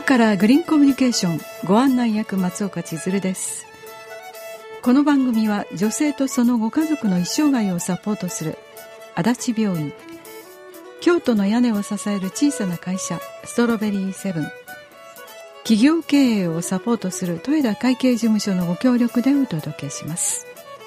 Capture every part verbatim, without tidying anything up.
日からグリーンコミュニケーションご案内役松岡千鶴です。この番組は女性とそのご家族の一生涯をサポートする足立病院、京都の屋根を支える小さな会社ストロベリーセブン、企業経営をサポートする豊田会計事務所のご協力でお届けします。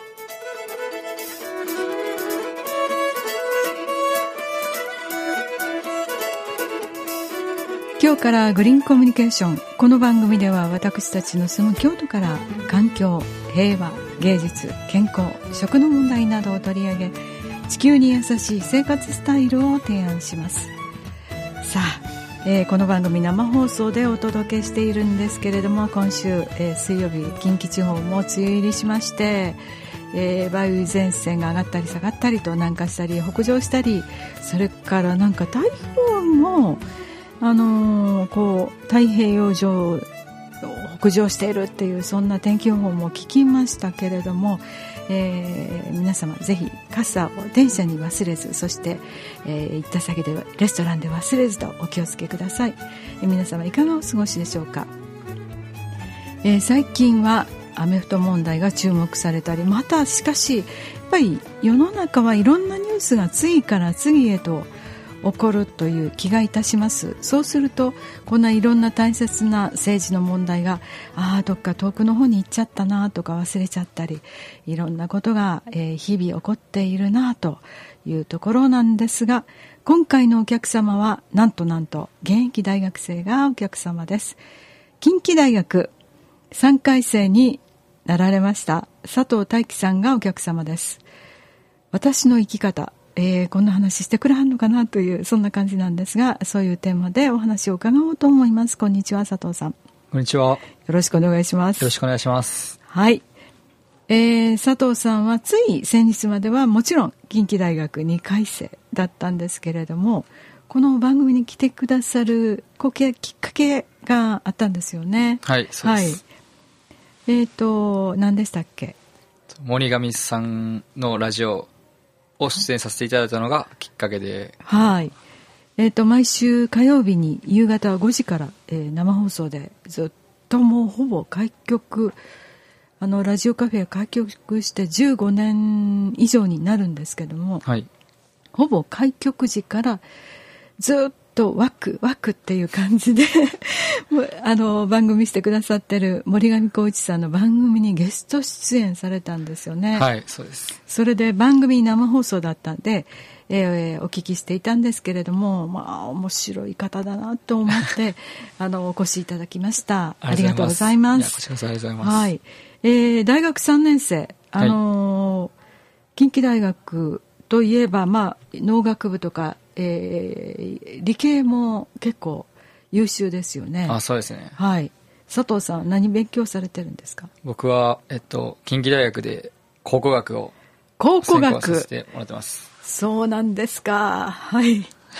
今日からグリーンコミュニケーション。この番組では私たちの住む京都から環境、平和、芸術、健康、食の問題などを取り上げ、地球に優しい生活スタイルを提案します。さあ、えー、この番組生放送でお届けしているんですけれども、今週、えー、水曜日近畿地方も梅雨入りしまして、えー、梅雨前線が上がったり下がったりと南下したり北上したり、それからなんか台風もあのー、こう太平洋上を北上しているっていうそんな天気予報も聞きましたけれども、えー、皆様ぜひ傘を電車に忘れず、そして、えー、行った先でレストランで忘れずとお気をつけください。えー、皆様いかがお過ごしでしょうか。えー、最近はアメフト問題が注目されたり、またしかしやっぱり世の中はいろんなニュースが次から次へと起こるという気がいたします。そうするとこんないろんな大切な政治の問題があどっか遠くの方に行っちゃったなとか忘れちゃったり、いろんなことが、えー、日々起こっているなというところなんですが、今回のお客様はなんとなんと現役大学生がお客様です。近畿大学さんかい生になられました佐藤大樹さんがお客様です。私の生き方、えー、こんな話してくれはんのかなというそんな感じなんですが、そういうテーマでお話を伺おうと思います。こんにちは、佐藤さん。 こんにちは。よろしくお願いします。 よろしくお願いします。 はい、えー、佐藤さんはつい先日まではもちろん近畿大学にかい生だったんですけれども、この番組に来てくださるきっかけがあったんですよね。 はい、そうです。 はい、えーと何でしたっけ。 森上さんのラジオを出演させていただいたのがきっかけで、 はい、えー、と毎週火曜日に夕方ごじから、えー、生放送でずっともうほぼ開局、あのラジオカフェが開局してじゅうごねん以上になるんですけども、 はい、 ほぼ開局時からずっとワクワクっていう感じであの番組してくださってる森上浩一さんの番組にゲスト出演されたんですよね。 はい、そうです。 それで番組生放送だったんで、えー、お聞きしていたんですけれども、まあ面白い方だなと思ってあのお越しいただきました。ありがとうございます。いや、 こちらこそありがとうございます。 はい、えー、大学さんねん生、あのーはい、近畿大学といえば、まあ、農学部とか、えー、理系も結構優秀ですよね。 あ、そうですね。 はい、佐藤さん何勉強されてるんですか。 僕は、えっと、近畿大学で考古学を考古学専攻させてもらってます。 そうなんですか。はい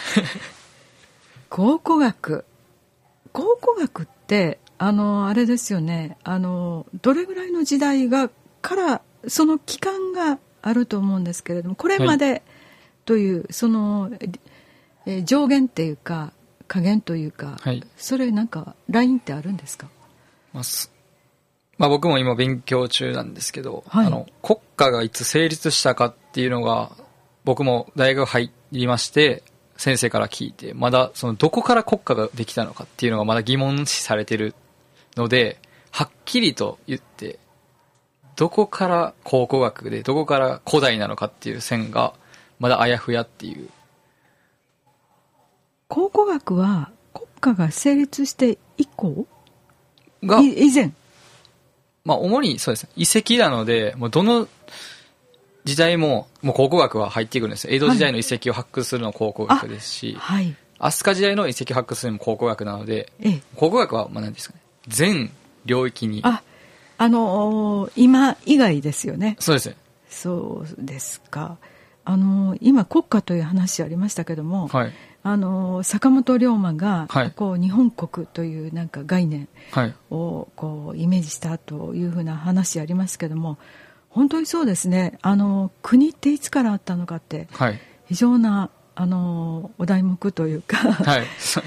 考古学考古学ってあのあれですよね、あのどれぐらいの時代がからその期間があると思うんですけれども、これまでという、はい、その、えー、上限っていうか下限というか、はい、それなんかラインってあるんですか。 まあまあ、僕も今勉強中なんですけど、 はい、 あの国家がいつ成立したかっていうのが僕も大学入りまして先生から聞いて、まだそのどこから国家ができたのかっていうのがまだ疑問視されてるので、はっきりと言ってどこから考古学でどこから古代なのかっていう線がまだあやふやっていう。 考古学は国家が成立して以降が以前、 まあ主にそうです。遺跡なので、もうどの時代ももう考古学は入ってくるんですよ。江戸時代の遺跡を発掘するのも考古学ですし、はい、飛鳥時代の遺跡を発掘するのも考古学なので、ええ、考古学はまあ何ですかね、全領域に、 あ、あのー、今以外ですよね。 そうですね。 そうですか。あのー、今国家という話ありましたけども、はい、あのー、坂本龍馬が、はい、こう日本国というなんか概念をこうイメージしたというふうな話ありますけども、本当にそうですね。あの国っていつからあったのかって、はい、非常なあのお題目というか、はい、そうです。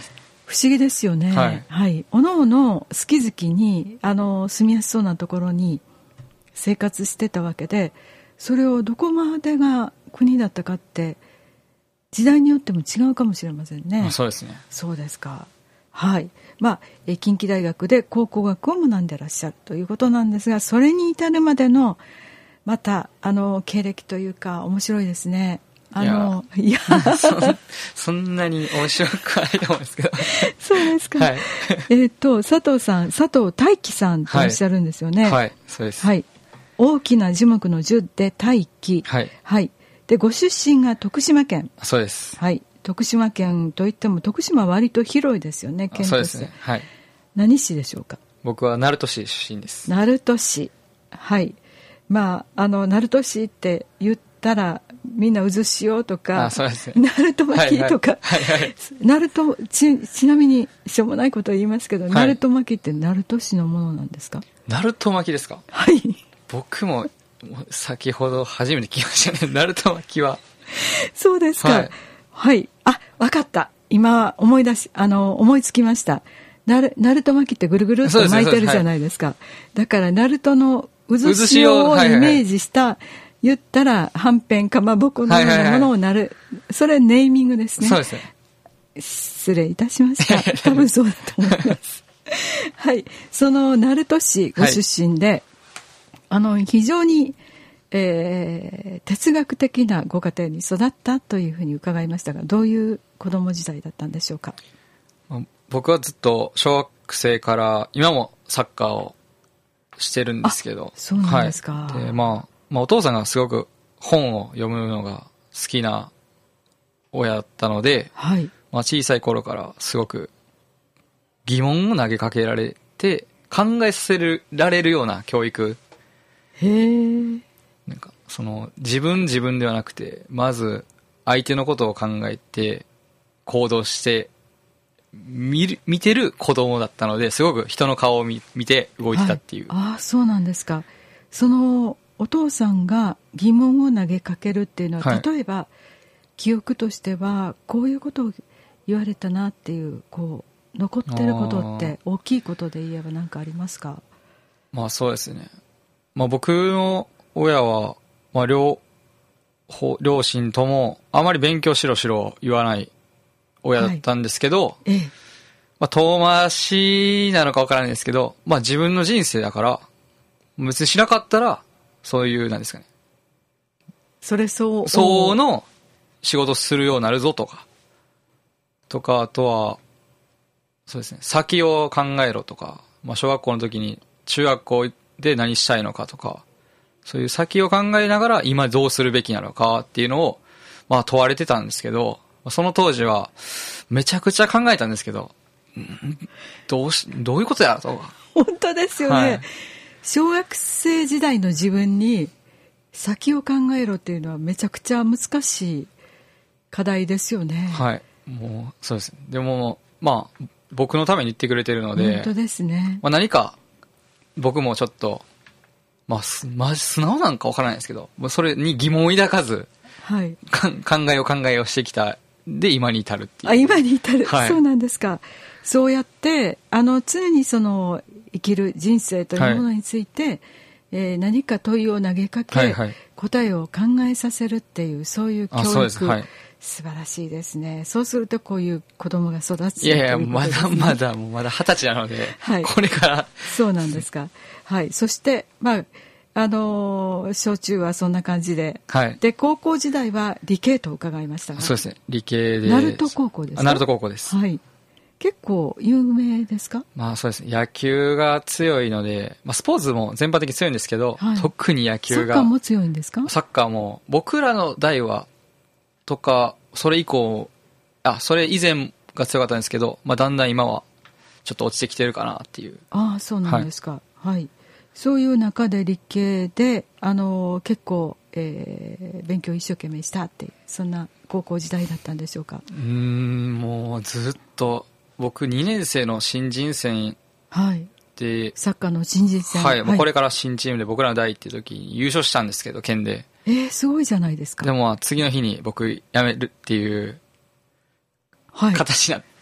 不思議ですよね。 はい。 はい。おのおの好き好きに、あの、住みやすそうなところに生活してたわけで、それをどこまでが国だったかって、時代によっても違うかもしれませんね。 そうですね。 そうですか。はい。まあ、え近畿大学で考古学を学んでらっしゃるということなんですが、それに至るまでの、また、あの、経歴というか、面白いですね。あの、いや、いやそ, そんなに面白くはないと思うんですけど。 そうですか。はい、えっと、佐藤さん、佐藤大樹さんとおっしゃるんですよね。 はい、はい、そうです。 はい。大きな樹木の樹で大樹。 はい。 はい。で、ご出身が徳島県。 そうです。 はい。徳島県といっても、徳島は割と広いですよね、県として。 そうですね。はい。 何市でしょうか？ 僕は鳴門市出身です。 鳴門市。はい。まあ、あの、鳴門市って言ったら、みんな渦潮とか、 あ、そうですね、 鳴門巻きとか、はいはいはいはい、鳴門ち、ちなみにしょうもないことを言いますけど、はい、鳴門巻きって鳴門市のものなんですか？ 鳴門巻きですか？ はい。 僕も先ほど初めて聞きましたね、鳴門巻きは。 そうですか。はい。はい、あ、わかった。今思い出し、あの、思いつきました。なる、鳴門巻きってぐるぐるっと巻いてるじゃないですか。はい、だから鳴門の渦潮をイメージした、はいはいはい、言ったらはんぺんかまぼこのようなものをなる、はいはいはい、それネーミングですね。 そうですね。 失礼いたしました多分そうだと思いますはいその鳴門市ご出身で、はい、あの非常に、えー、哲学的なご家庭に育ったというふうに伺いましたが、どういう子供時代だったんでしょうか？ 僕はずっと小学生から今もサッカーをしてるんですけど。 そうなんですか。 はい、でまあまあ、お父さんがすごく本を読むのが好きな親だったので、 はいまあ、小さい頃からすごく疑問を投げかけられて考えさせられるような教育。 へー。 なんかその自分自分ではなくて、まず相手のことを考えて行動して見る、見てる子供だったので、すごく人の顔を 見, 見て動いてたっていう、 はい、ああそうなんですか。そのお父さんが疑問を投げかけるっていうのは、はい、例えば記憶としてはこういうことを言われたなっていうこう残ってることって大きいことで言えば何かありますか？ まあそうですね、まあ、僕の親は、まあ、両両親ともあまり勉強しろしろ言わない親だったんですけど、はいええまあ、遠回しなのか分からないですけど、まあ、自分の人生だから別にしなかったらそういうなんですかね、 それ相応相応の仕事するようになるぞとかとか、あとはそうですね、先を考えろとか、まあ、小学校の時に中学校で何したいのかとか、そういう先を考えながら今どうするべきなのかっていうのをまあ問われてたんですけど、その当時はめちゃくちゃ考えたんですけど、どうしどういうことやとか。 本当ですよね、はい、小学生時代の自分に先を考えろっていうのはめちゃくちゃ難しい課題ですよね。 はい、もうそうです。でもまあ僕のために言ってくれてるので、 本当ですね。 まあ、何か僕もちょっとまあ、まあ、素直なんかわからないですけど、それに疑問を抱かず、はい、考えを考えをしてきたで今に至るっていう。 あ、今に至る、 はい、 そうなんですか。そうやってあの常にその生きる人生というものについて、はいえー、何か問いを投げかけ、はいはい、答えを考えさせるっていうそういう教育、 そうです、はい、 素晴らしいですね。そうするとこういう子供が育つ、 いやいや、ね、まだまだもうまだ二十歳なので、はい、これからそうなんですか。はい。そしてまああのー、小中はそんな感じで、はい、で高校時代は理系と伺いましたが。 そうですね、理系で。 鳴門高校ですか？ 鳴門高校です。 はい。結構有名ですか？ まあそうですね、野球が強いので、まあ、スポーツも全般的に強いんですけど、はい、特に野球が。 サッカーも強いんですか？ サッカーも僕らの代はとかそれ以降、あそれ以前が強かったんですけど、まあ、だんだん今はちょっと落ちてきてるかなっていう。 ああそうなんですか。はい、はい、そういう中で理系であの結構、えー、勉強一生懸命したっていうそんな高校時代だったんでしょうか？ うーんもうずっと僕にねん生の新人戦で、はい、 サッカーの新人戦、 はい、はい、これから新チームで僕らの代っていう時に優勝したんですけど県で。 えー、すごいじゃないですか。 でも次の日に僕辞めるっていう形になっ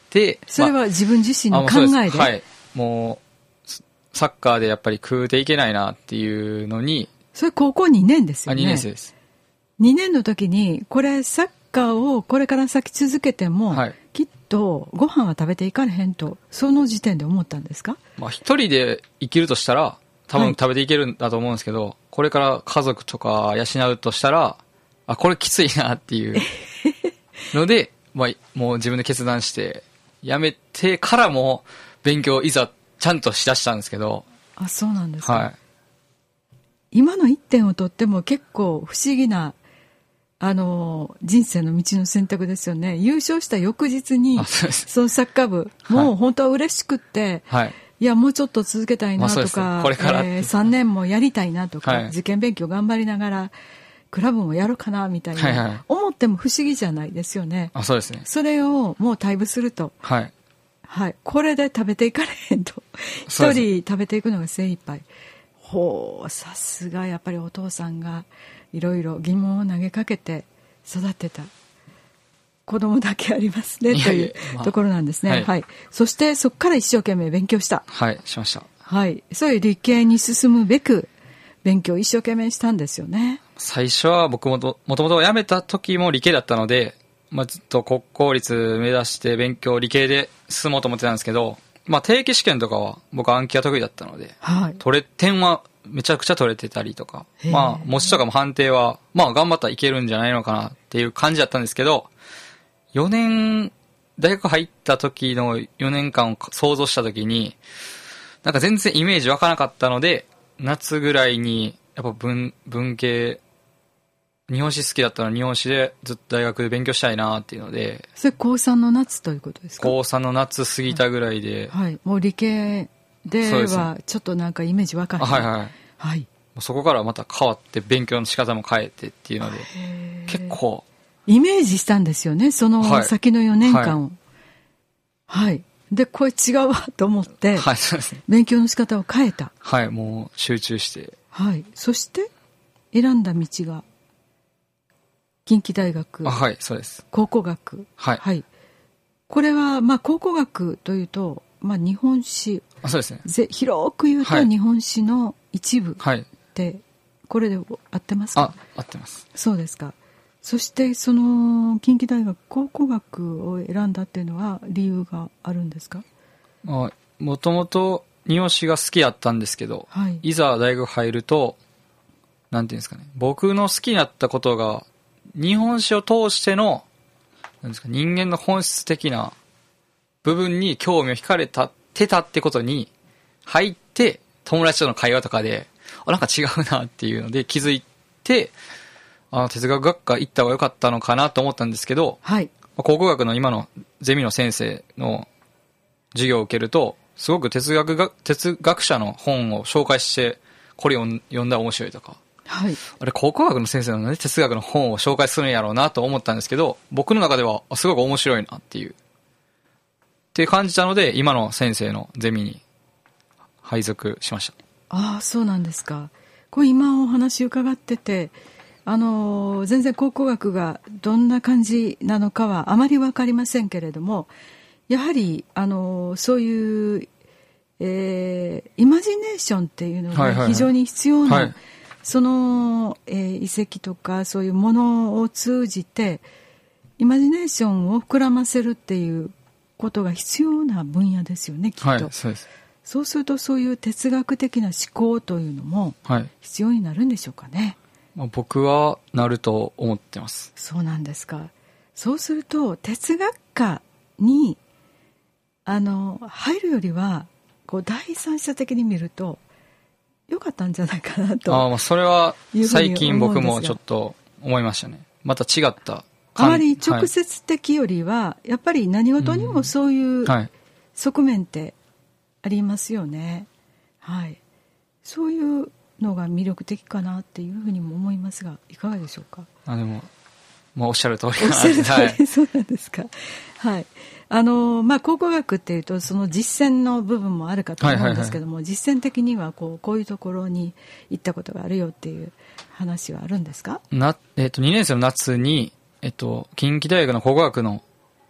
て、 それは自分自身の考えで、 はい。もう、サッカーでやっぱり食うていけないなっていうのに。 それ高校にねんですよね。 あ、にねん生です。 にねんの時に、これサッカーをこれから先続けても、はい、きっとご飯は食べていかれへんと、その時点で思ったんですか？ まあ一人で生きるとしたら、多分食べていけるんだと思うんですけど、はい、これから家族とか養うとしたら、あ、これきついなっていうので、まあもう自分で決断して、やめてからも勉強いざちゃんとしだしたんですけど。 あ、そうなんですか。 はい。 今の一点をとっても結構不思議な、あの、人生の道の選択ですよね。優勝した翌日に、そのサッカー部、もう本当は嬉しくって、はい、いや、もうちょっと続けたいなとか、まあこれからえー、さんねんもやりたいなとか、はい、受験勉強頑張りながら、クラブもやるかなみたいな、はいはい、思っても不思議じゃないですよね。 あ、そうですね。 それをもう退部すると、はい、はい、これで食べていかれへんと、一人食べていくのが精一杯。ほう、さすがやっぱりお父さんがいろいろ疑問を投げかけて育てた子供だけありますねというところなんですね。はい、はい。そしてそこから一生懸命勉強した。 はい、しました。 はい。そういう理系に進むべく勉強を一生懸命したんですよね。 最初は僕もともともと辞めた時も理系だったので、まあ、ずっと国公立目指して勉強理系で進もうと思ってたんですけど、まあ、定期試験とかは僕暗記が得意だったので、はい、取れ点はめちゃくちゃ取れてたりとか、まあ模試とかも判定はまあ頑張ったらいけるんじゃないのかなっていう感じだったんですけど、よねん大学入った時のよねんかんを想像した時になんか全然イメージ湧かなかったので、夏ぐらいにやっぱ文文系日本史好きだったので日本史でずっと大学で勉強したいなっていうので。 それ高さんの夏ということですか？ 高さんの夏過ぎたぐらいで、 はい、はい、もう理系ではちょっとなんかイメージ湧かない。 はいはい、はい、そこからまた変わって勉強の仕方も変えてっていうので結構イメージしたんですよね、その先のよねんかんを。はい、はい、でこれ違うわと思って、はい、そうですね、勉強の仕方を変えた。 はい、もう集中して、 はい、そして選んだ道が近畿大学。 あ、はい、そうです。 考古学。はい。はい。これは、まあ、考古学というと、まあ、日本史。 あ、そうですね。 ぜ広く言うと、はい、日本史の一部。はい。で、これで合ってますか？ あ、合ってます。 そうですか。そして、その、近畿大学考古学を選んだっていうのは、理由があるんですか？ まあ、もともと日本史が好きだったんですけど、はい。いざ大学入ると、なんていうんですかね。僕の好きになったことが、日本史を通してのなんですか、人間の本質的な部分に興味を惹かれたてたってことに入って友達との会話とかであなんか違うなっていうので気づいてあの哲学学科行った方が良かったのかなと思ったんですけど、はい、考古学の今のゼミの先生の授業を受けるとすごく哲学が哲学者の本を紹介してこれを読んだら面白いとか。はい、あれ考古学の先生なので哲学の本を紹介するんやろうなと思ったんですけど、僕の中ではすごく面白いなっていうって感じたので今の先生のゼミに配属しました。 ああ、そうなんですか。これ今お話伺ってて、あの全然考古学がどんな感じなのかはあまり分かりませんけれども、やはりあのそういう、えー、イマジネーションっていうのが非常に必要な、はいはいはい、その、えー、遺跡とかそういうものを通じてイマジネーションを膨らませるっていうことが必要な分野ですよね、きっと。はい、そうです。そうするとそういう哲学的な思考というのも必要になるんでしょうかね。 はい、まあ、僕はなると思ってます。 そうなんですか。そうすると哲学科にあの入るよりはこう第三者的に見ると良かったんじゃないかなと。 ああ、それは最近僕もちょっと思いましたね。また違ったあまり直接的よりは、はい、やっぱり何事にもそういう側面ってありますよね。はい、そういうのが魅力的かなっていうふうにも思いますが、いかがでしょうか。 あでも、まあ、おっしゃる通りおっしゃる通り、はい、そうなんですか。はい。あのまあ、考古学っていうとその実践の部分もあるかと思うんですけども、はいはいはい、実践的にはこう、こういうところに行ったことがあるよっていう話はあるんですか？ な、えー、とにねん生の夏に、えっと、近畿大学の考古学の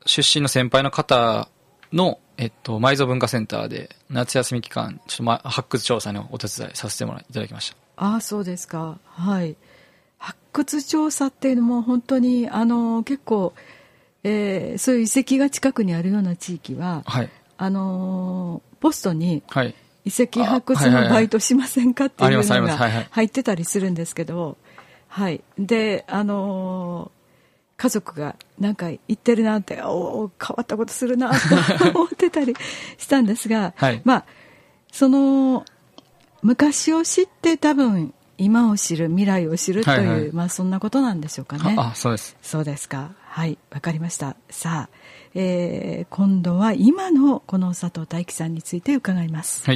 出身の先輩の方の、えっと、埋蔵文化センターで夏休み期間、ちょっと、ま、発掘調査のお手伝いさせてもらいただきました。 ああ、そうですか。はい。発掘調査っていうのも本当に、あの、結構、えー、そういう遺跡が近くにあるような地域は、はい、あの、ポストに、はい、遺跡発掘のバイトしませんかっていうのが入ってたりするんですけど、はい。で、あのー、家族がなんか言ってるなって、お変わったことするなと思ってたりしたんですが、はい、まあ、その、昔を知って多分、今を知る、未来を知るという、はいはい、まあそんなことなんでしょうかね。 あ、あ、そうです。 そうですか。はい、わかりました。さあ、えー、今度は今のこの佐藤大樹さんについて伺います。 はい。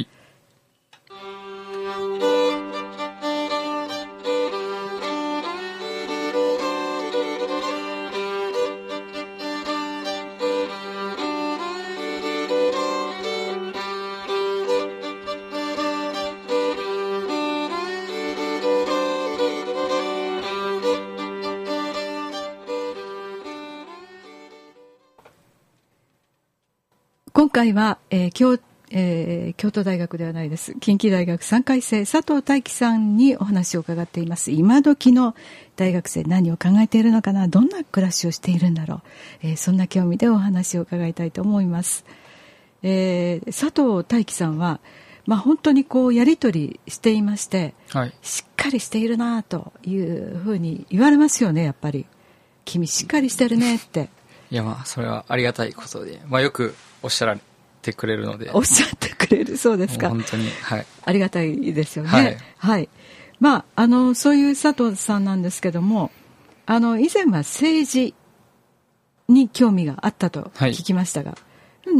今回は、えー 京えー、京都大学ではないです。近畿大学さんかい生佐藤大樹さんにお話を伺っています。今時の大学生何を考えているのかな、どんな暮らしをしているんだろう、えー、そんな興味でお話を伺いたいと思います。えー、佐藤大樹さんは、まあ、本当にこうやり取りしていまして、はい、しっかりしているなというふうに言われますよね。やっぱり君しっかりしてるねって。 いや、まあそれはありがたいことで、まあ、よくおっしゃられてくれるので。 おっしゃってくれる、そうですか。 本当に、はい、 ありがたいですよね。はい、はい、まああのそういう佐藤さんなんですけども、あの以前は政治に興味があったと聞きましたが、はい、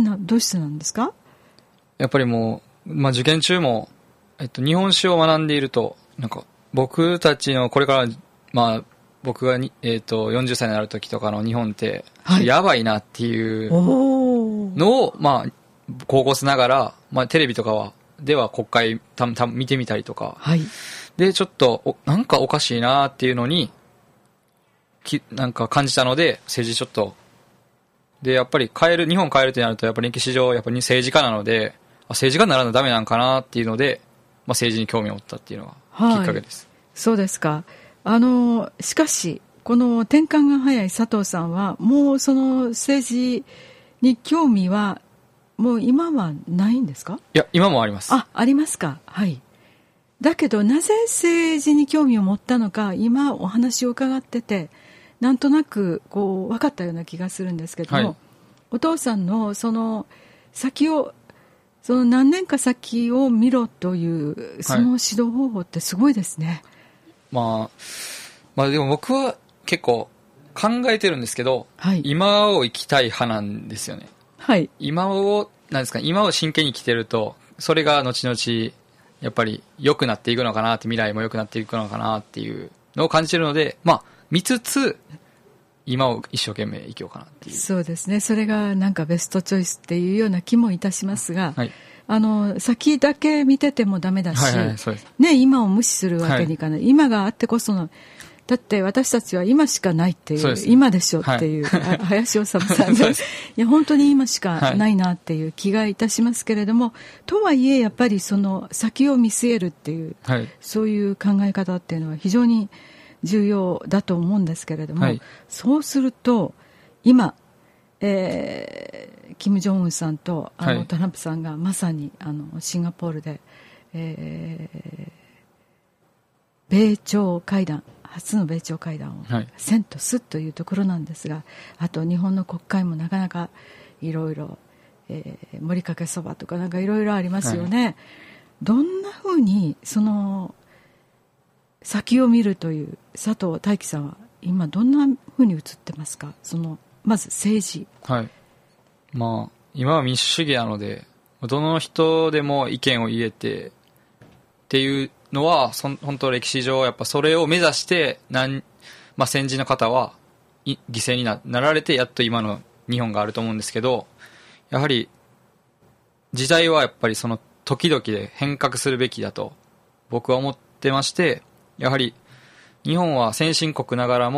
などうしてなんですか？ やっぱりもう、まあ、受験中も、えっと、日本史を学んでいると、なんか僕たちのこれから、まあ僕がに、えー、とよんじゅっさいになる時とかの日本って、はい、やばいなっていうのを、まあ、高校生ながら、まあ、テレビとかはでは国会たた見てみたりとか、はい、でちょっとおなんかおかしいなっていうのにきなんか感じたので、政治ちょっとでやっぱり変える日本変えるってなるとやっぱり歴史上やっぱり政治家なので、政治家にならないとダメなんかなっていうので、まあ、政治に興味を持ったっていうのがきっかけです。 はい、そうですか。あのしかしこの転換が早い佐藤さんはもうその政治に興味はもう今はないんですか？ いや、今もあります。 あ、ありますか。はい。だけどなぜ政治に興味を持ったのか、今お話を伺っててなんとなくこう分かったような気がするんですけども、はい、お父さんのその先をその何年か先を見ろというその指導方法ってすごいですね。はい、 まあ、まあでも僕は結構考えてるんですけど、はい、今を生きたい派なんですよね。はい、今をなんですか、今を真剣に生きてるとそれが後々やっぱり良くなっていくのかなって、未来も良くなっていくのかなっていうのを感じてるので、まあ見つつ今を一生懸命生きようかなっていう。 そうですね。それがなんかベストチョイスっていうような気もいたしますが、はい、あの先だけ見ててもダメだし、はいはい、そうですね、今を無視するわけにいかない、はい、今があってこその、だって私たちは今しかないっていう、う今でしょっていう、はい、林修さんでいや本当に今しかないなっていう気がいたしますけれども、はい、とはいえやっぱりその先を見据えるっていう、はい、そういう考え方っていうのは非常に重要だと思うんですけれども、はい、そうすると今、えー、キム・ジョンウンさんとあの、はい、トランプさんがまさにあのシンガポールで、えー、米朝会談、初の米朝会談をせんとすというところなんですが、あと日本の国会もなかなかいろいろ盛りかけそばとかなんかいろいろありますよね。はい、どんなふうにその先を見るという佐藤大樹さんは今どんなふうに映ってますか？そのまず政治。 はい。まあ今は民主主義なのでどの人でも意見を言えてっていうのはそ本当歴史上やっぱそれを目指してなんまあ、先人の方は犠牲に な, なられてやっと今の日本があると思うんですけど、やはり時代はやっぱりその時々で変革するべきだと僕は思ってまして、やはり日本は先進国ながらも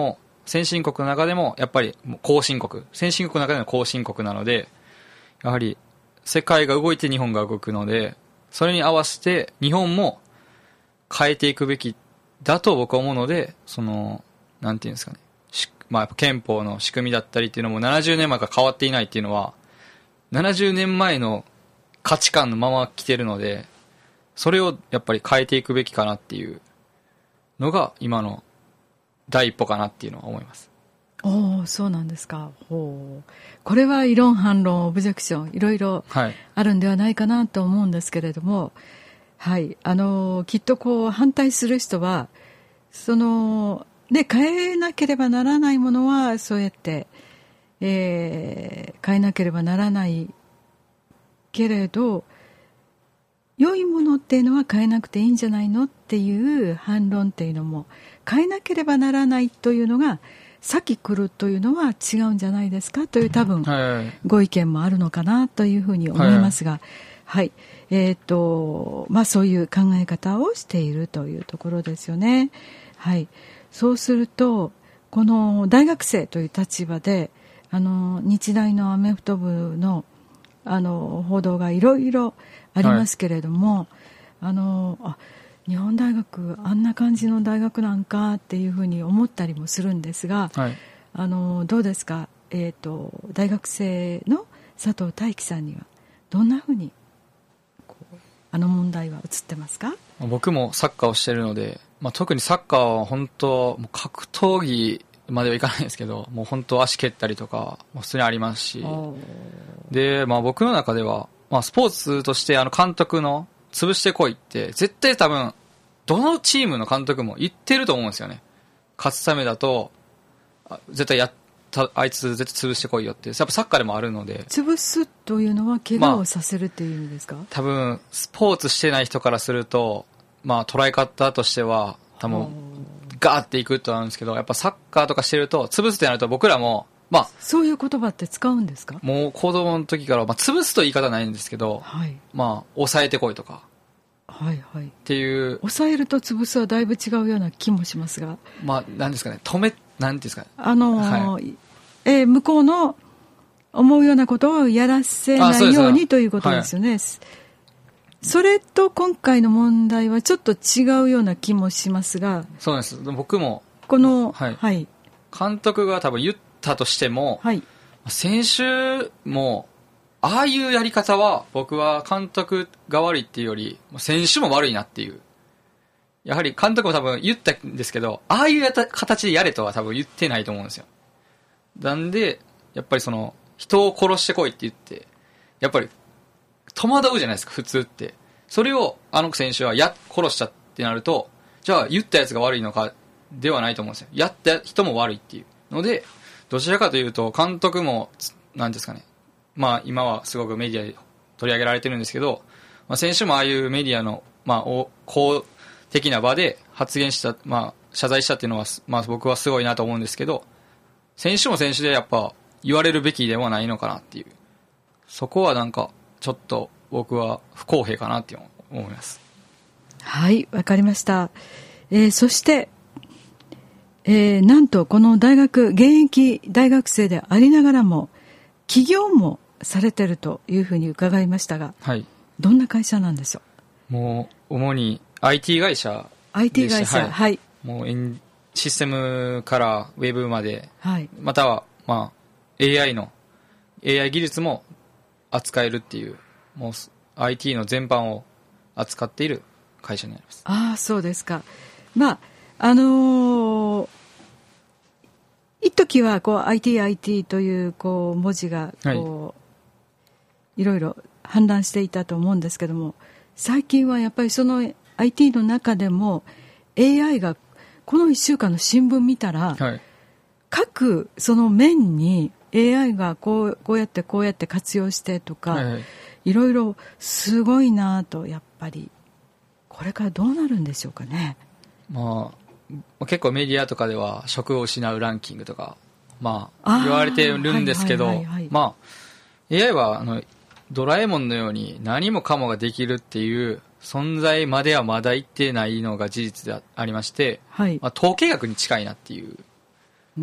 先進国の中でもやっぱり後進国、先進国の中での後進国なので、やはり世界が動いて日本が動くので、それに合わせて日本も変えていくべきだと僕は思うので、そのなんていうんですかね、まあ、憲法の仕組みだったりっていうのもななじゅうねんまえから変わっていないっていうのはななじゅうねんまえの価値観のまま来てるので、それをやっぱり変えていくべきかなっていうのが今の第一歩かなっていうのは思います。 おー、そうなんですか。ほう。これは異論反論オブジェクションいろいろあるんではないかなと思うんですけれども、はい、あのきっとこう反対する人はそので変えなければならないものはそうやって、えー、変えなければならないけれど、良いものっていうのは変えなくていいんじゃないのっていう反論っていうのも、変えなければならないというのが先来るというのは違うんじゃないですかという多分ご意見もあるのかなというふうに思いますが、はい、はい、えーとまあ、そういう考え方をしているというところですよね。はい、そうするとこの大学生という立場であの日大のアメフト部のあの報道がいろいろありますけれども、はい、あのあ日本大学あんな感じの大学なんかっていうふうに思ったりもするんですが、はい、あのどうですか、えーと、大学生の佐藤大樹さんにはどんなふうにこうあの問題は映ってますか？ 僕もサッカーをしているので、まあ、特にサッカーは本当もう格闘技まではいかないんですけど、もう本当足蹴ったりとかも普通にありますし、で、まあ、僕の中では、まあ、スポーツとしてあの監督の潰してこいって絶対多分どのチームの監督も言ってると思うんですよね。勝つためだと絶対やったあいつ絶対潰してこいよってやっぱサッカーでもあるので。 潰すというのは怪我をさせるっていう意味ですか？まあ、 多分スポーツしてない人からすると、まあ、捉え方としては多分ガーっていくとなるんですけど、やっぱサッカーとかしてると潰すってなると僕らもまあ、 そういう言葉って使うんですか？ もう子供の時から、まあ、潰すと言い方はないんですけど、はい、まあ抑えてこいとか、 はいはい、 っていう抑えると潰すはだいぶ違うような気もしますが、 まあなんですかね、止めなんていうんですかね、 あのーはいえー、向こうの思うようなことをやらせないようにということですよね。はい、それと今回の問題はちょっと違うような気もしますが、 そうなんです。僕もこの、 はいはい、 監督が多分言ったとしても、はい、選手もああいうやり方は僕は監督が悪いっていうより選手も悪いなっていう、やはり監督も多分言ったんですけど、ああいうやた形でやれとは多分言ってないと思うんですよ。なんでやっぱりその人を殺してこいって言ってやっぱり戸惑うじゃないですか普通って。それをあの選手はや殺したってなると、じゃあ言ったやつが悪いのかではないと思うんですよ。やった人も悪いっていうので、どちらかというと監督も何ですかね、まあ今はすごくメディアで取り上げられてるんですけど、まあ、選手もああいうメディアのまあ公的な場で発言した、まあ謝罪したっていうのはまあ僕はすごいなと思うんですけど、選手も選手でやっぱ言われるべきではないのかなっていう、そこはなんかちょっと僕は不公平かなって思います。 はい、わかりました。えー、そしてえー、なんとこの大学現役大学生でありながらも起業もされてるというふうに伺いましたが、はい、どんな会社なんでしょう？もう主に アイティー 会社でした。 アイティー 会社、はい、はい、 もうシステムからウェブまで、はい、または、まあ、エーアイ の エーアイ 技術も扱えるっていう、もう アイティー の全般を扱っている会社になります。 ああ、そうですか。まああのー、一時はこう アイティー アイティー というこう文字がこう、はい、いろいろ氾濫していたと思うんですけども、最近はやっぱりその アイティー の中でも エーアイ がこのいっしゅうかんの新聞見たら、はい、各その面に エーアイ がこう、こうやってこうやって活用してとか、はいはい、いろいろすごいなと。やっぱりこれからどうなるんでしょうかね。 まあ、結構メディアとかでは職を失うランキングとか、まあ、言われてるんですけど、はいはいはいはい、まあ、エーアイ はあのドラえもんのように何もかもができるっていう存在まではまだいってないのが事実でありまして、はい、まあ、統計学に近いなっていううん、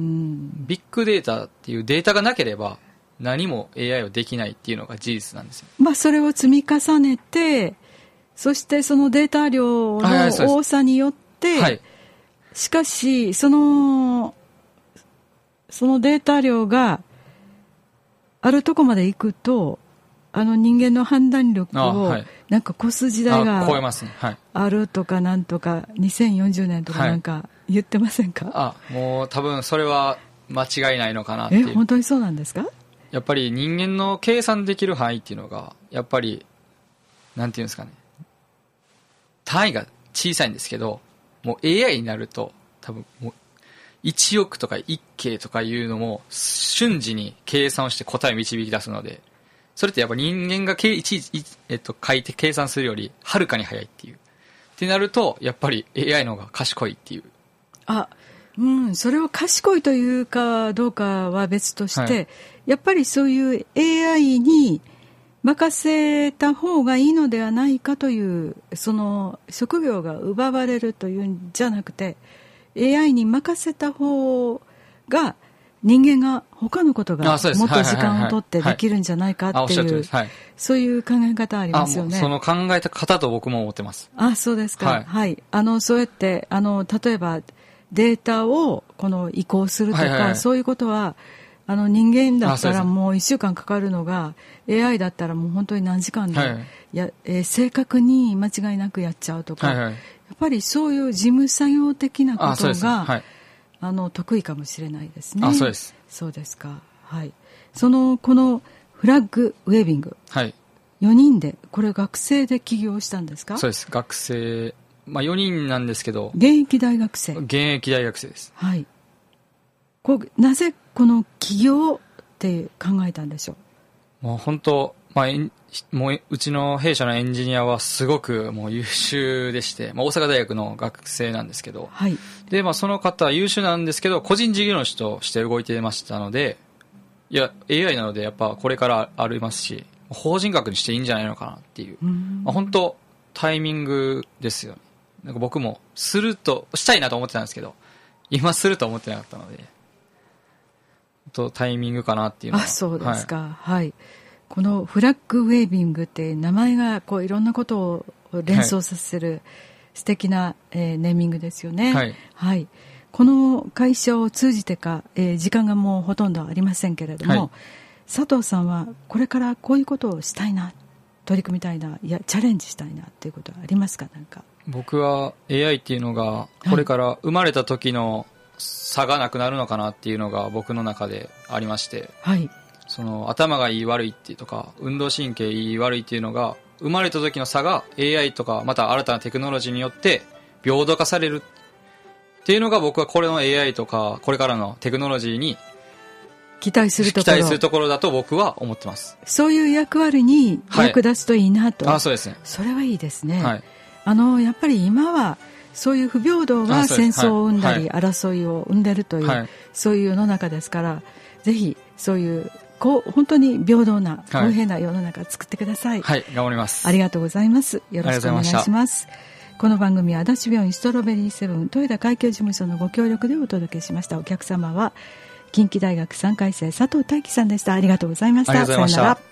ビッグデータっていうデータがなければ何も エーアイ をできないっていうのが事実なんですよ。 まあ、それを積み重ねて、そしてそのデータ量の多さによって、はい、しかしそのそのデータ量があるとこまで行くと、あの人間の判断力をなんか越す時代があるとかなんとかにせんよんじゅうねんとかなんか言ってませんか？ あ、もう多分それは間違いないのかなっていう。 え、本当にそうなんですか？ やっぱり人間の計算できる範囲っていうのがやっぱりなんていうんですかね、単位が小さいんですけど、もう エーアイ になると多分もういちおくとかいっけいとかいうのも瞬時に計算をして答えを導き出すので、それってやっぱ人間がいちいち、えっと、書いて計算するよりはるかに早いっていうってなると、やっぱり エーアイ の方が賢いっていう。 あ、うん、それを賢いというかどうかは別として、はい、やっぱりそういう エーアイ に任せた方がいいのではないかという、その職業が奪われるというんじゃなくて、 エーアイ に任せた方が人間が他のことがもっと時間を取ってできるんじゃないかっていう、そういう考え方ありますよね。 その考え方と僕も思ってます。 あ、そうですか。はい、はい、あのそうやってあの例えばデータをこの移行するとか、はいはいはい、そういうことはあの人間だったらもういっしゅうかんかかるのが エーアイ だったらもう本当に何時間で、はいはい、やえー、正確に間違いなくやっちゃうとか、はいはい、やっぱりそういう事務作業的なことが あ,、はい、あの得意かもしれないですね。 あ、そうです。 そうですか。はい。そのこのフラッグウェービング、 はい、 よにんでこれ学生で起業したんですか？ そうです。学生、まあ、よにんなんですけど、 現役大学生。 現役大学生です。 はい。こうなぜこの起業って考えたんでしょう？もう本当、まあ、もううちの弊社のエンジニアはすごくもう優秀でして、まあ、大阪大学の学生なんですけど、 はい、 で、まあ、その方は優秀なんですけど個人事業主として動いてましたので、いや エーアイ なのでやっぱこれからありますし、法人格にしていいんじゃないのかなっていう、まあ、本当タイミングですよね。なんか僕もするとしたいなと思ってたんですけど、今すると思ってなかったので、とタイミングかなっていうのは。 あ、そうですか。はい、はい、このフラッグウェービングって名前がこういろんなことを連想させる素敵な、えー、ネーミングですよね。 はい、はい、 この会社を通じてか、えー、時間がもうほとんどありませんけれども、はい、佐藤さんはこれからこういうことをしたいな、取り組みたいな、いやチャレンジしたいなっていうことはありますか？なんか僕は エーアイ っていうのがこれから生まれた時の差がなくなるのかなっていうのが僕の中でありまして、 はい、 その頭がいい悪いっていうとか運動神経いい悪いっていうのが生まれた時の差が エーアイ とかまた新たなテクノロジーによって平等化されるっていうのが、僕はこれの エーアイ とかこれからのテクノロジーに期待するところ、 期待するところだと僕は思ってます。 そういう役割に役立つといいなと、 はい、あ、そうですね。 それはいいですね。 はい、 あのやっぱり今はそういう不平等が戦争を生んだり、はい、争いを生んでるという、はい、そういう世の中ですから、ぜひそういうこう本当に平等な公平な世の中を作ってください。 はい、頑張ります。 ありがとうございます。よろしくお願いします。この番組は足立病院ストロベリーセブン豊田会計事務所のご協力でお届けしました。お客様は近畿大学さんかい生佐藤大樹さんでした。ありがとうございました。 ありがとうございました。 さよなら。